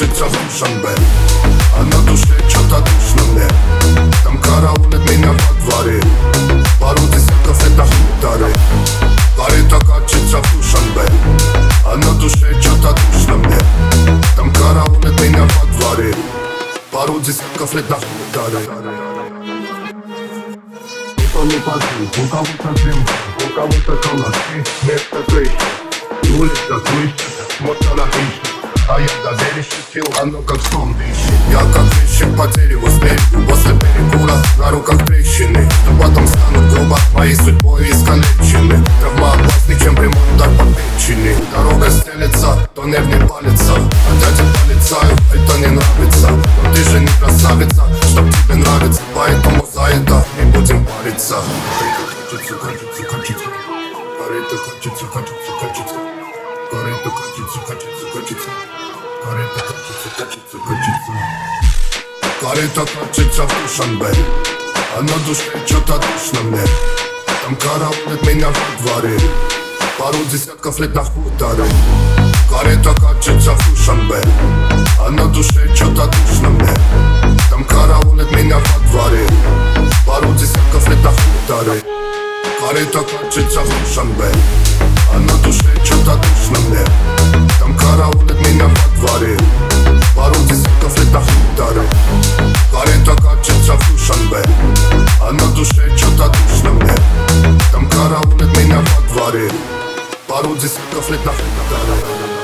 качется в Душанбе, а на душе что-то душно мне. Там караулят меня во дворе, пару десятков это хуторы. Карета качется в Душанбе, а на душе что-то душно мне. Там караулят меня во дворе, пару десятков это хуторы. Никто не подвиг, у кого-то дым, у кого-то калашки, вместо крыши. Улица слышит, смотря на крышу, а я до двери шутил, оно как сон дышит. Я как лещик по дереву сбегу, после перекура на руках трещины, что потом станут грубо моей судьбой искалечены. Травма опаснее, чем прямой удар по печени. Дорога стелется, то нерв не палится, а дядя полицаю, это не нравится. Но ты же не красавица, чтоб тебе нравится, поэтому за это не будем париться. Карета катится, катится, карета катится, катится, катится. Карета катится, катится, катится. Карета катится, катится, катится. Карета катится в Душанбе, а на душе что-то душно мне. Там караулят меня во дворе, пару десятков лет на хуторе. Карета катится в Душанбе, а на душе что-то душно мне. Там караулят меня во дворе, пару десятков лет на хуторе. Карета катится в Душанбе, а на душе что-то душно мне. Там караулят меня во дворе, пару десятков лет на хуторе. Карета катится в Душанбе, а на душе что-то душно мне. Там караулят меня во дворе, пару десятков лет на хуторе.